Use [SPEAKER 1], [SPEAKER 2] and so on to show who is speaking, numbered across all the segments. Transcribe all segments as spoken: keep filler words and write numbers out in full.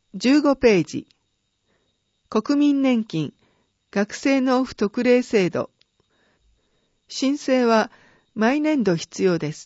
[SPEAKER 1] じゅうごページ。国民年金、学生納付特例制度。申請は毎年度必要です。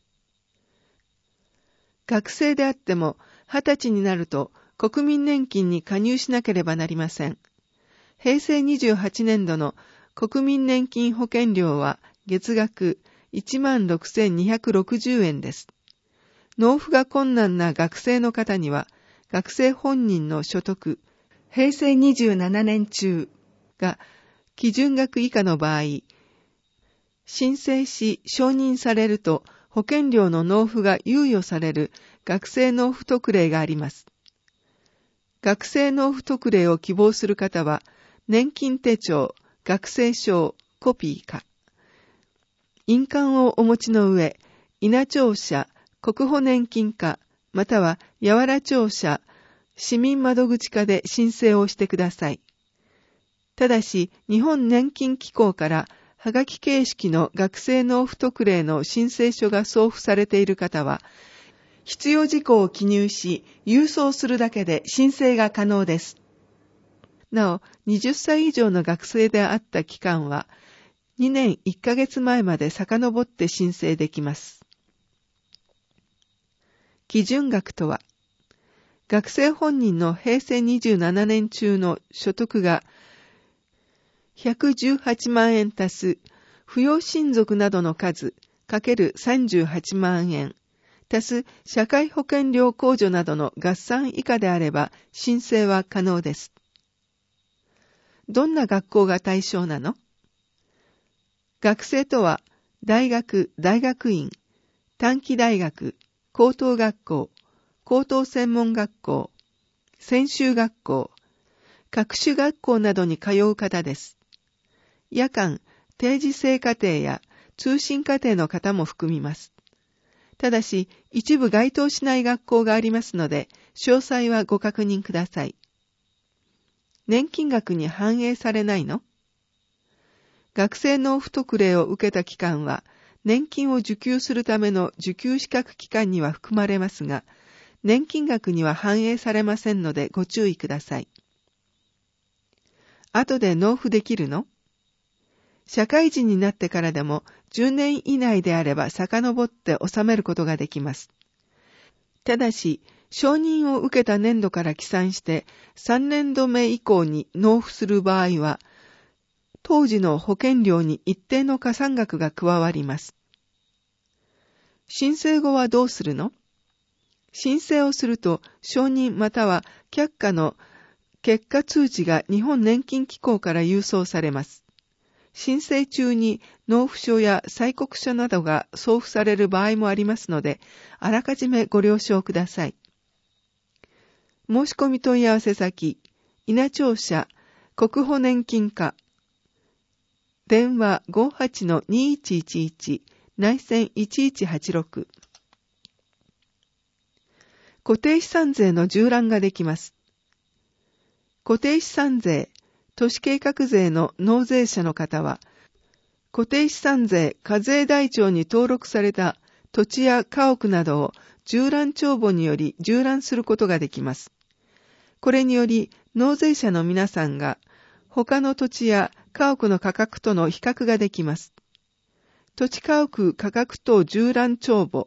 [SPEAKER 1] 学生であってもはたちになると国民年金に加入しなければなりません。へいせいにじゅうはちねんどの国民年金保険料は月額 いちまんろくせんにひゃくろくじゅうえんです。納付が困難な学生の方には、学生本人の所得、へいせいにじゅうななねん中が基準額以下の場合、申請し承認されると保険料の納付が猶予される学生納付特例があります。学生納付特例を希望する方は、年金手帳、学生証、コピーか、印鑑をお持ちの上、稲庁舎、国保年金課、または八原庁舎、市民窓口課で申請をしてください。ただし、日本年金機構からはがき形式の学生納付特例の申請書が送付されている方は、必要事項を記入し、郵送するだけで申請が可能です。なお、はたち以上の学生であった期間は、にねんいっかげつまえまで遡って申請できます。基準額とは、学生本人のへいせいにじゅうななねん中の所得がひゃくじゅうはちまんえん足す扶養親族などの数かけるさんじゅうはちまんえん足す社会保険料控除などの合算以下であれば申請は可能です。どんな学校が対象なの？学生とは大学、大学院、短期大学、高等学校、高等専門学校、専修学校、各種学校などに通う方です。夜間、定時制課程や通信課程の方も含みます。ただし、一部該当しない学校がありますので、詳細はご確認ください。年金額に反映されないの？学生納付特例を受けた期間は、年金を受給するための受給資格期間には含まれますが、年金額には反映されませんのでご注意ください。後で納付できるの？社会人になってからでもじゅうねん以内であれば遡って納めることができます。ただし、承認を受けた年度から起算してさんねんどめ以降に納付する場合は、当時の保険料に一定の加算額が加わります。申請後はどうするの？申請をすると、承認または却下の結果通知が日本年金機構から郵送されます。申請中に納付書や催告書などが送付される場合もありますので、あらかじめご了承ください。申し込み問い合わせ先、稲庁舎、国保年金課、電話 ごーはちのにいちいちいち、内線いちいちはちろく。固定資産税の従覧ができます。固定資産税、都市計画税の納税者の方は、固定資産税課税台帳に登録された土地や家屋などを従覧帳簿により従覧することができます。これにより、納税者の皆さんが、他の土地や家屋の価格との比較ができます。土地家屋価格等従覧帳簿、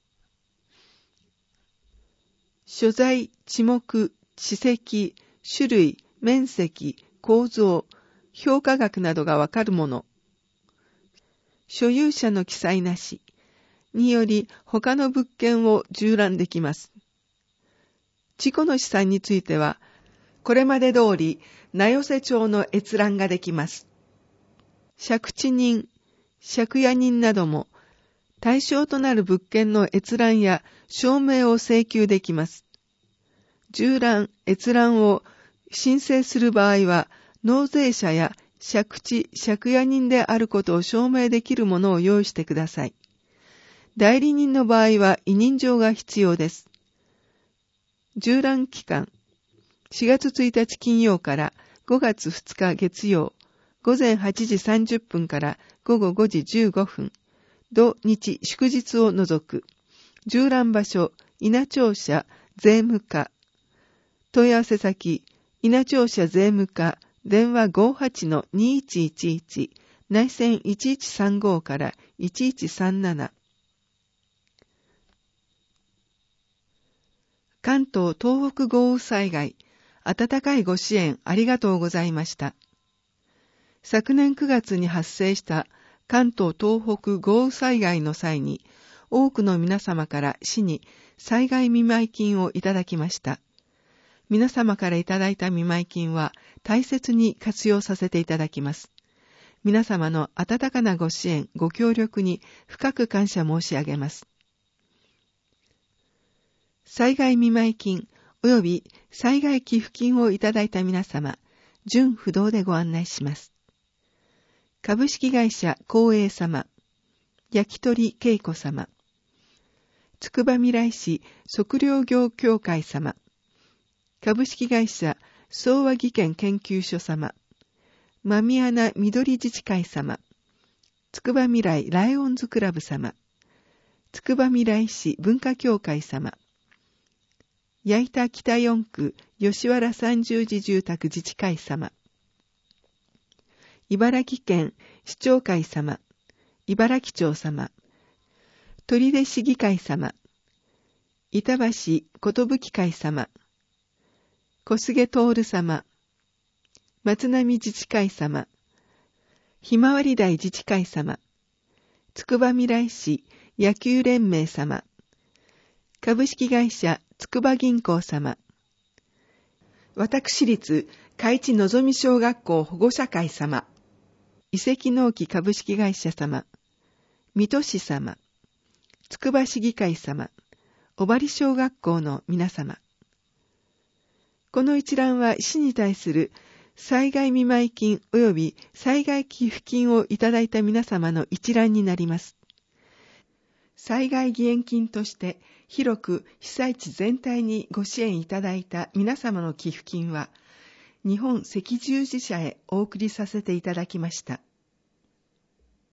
[SPEAKER 1] 所在、地目、地籍、種類、面積、構造、評価額などがわかるもの。所有者の記載なしにより他の物件を従覧できます。自己の資産については、これまで通り名寄せ帳の閲覧ができます。借地人、借家人なども対象となる物件の閲覧や証明を請求できます。従覧、閲覧を申請する場合は、納税者や借地、借家人であることを証明できるものを用意してください。代理人の場合は委任状が必要です。従覧期間、しがつついたち金曜からごがつふつか月曜、ごぜんはちじさんじゅっぷんからごごごじじゅうごふん、土日祝日を除く、従覧場所、稲庁舎、税務課、 問い合わせ先、稲庁舎税務課、電話 ごーはちのにいちいちいち、内線いちいちさんごからいちいちさんなな。関東・東北豪雨災害、温かいご支援ありがとうございました。昨年くがつに発生した関東・東北豪雨災害の際に、多くの皆様から市に災害見舞金をいただきました。皆様からいただいた見舞金は大切に活用させていただきます。皆様の温かなご支援、ご協力に深く感謝申し上げます。災害見舞金及び災害寄付金をいただいた皆様、順不動でご案内します。株式会社光栄様、焼き鳥恵子様、つくばみらい市測量業協会様、株式会社総和技研研究所様、まみあな緑自治会様、つくばみらいライオンズクラブ様、つくばみらい市文化協会様、矢板北四区吉原三十字住宅自治会様、茨城県市長会様、茨城町様、取手市議会様、板橋寿会様、小菅徹様、松並自治会様、ひまわり台自治会様、つくばみらい市野球連盟様、株式会社つくば銀行様、私立海地のぞみ小学校保護者会様、遺跡農機株式会社様、水戸市様、つくば市議会様、小針小学校の皆様。この一覧は市に対する災害見舞金及び災害寄付金をいただいた皆様の一覧になります。災害義援金として広く被災地全体にご支援いただいた皆様の寄付金は日本赤十字社へお送りさせていただきました。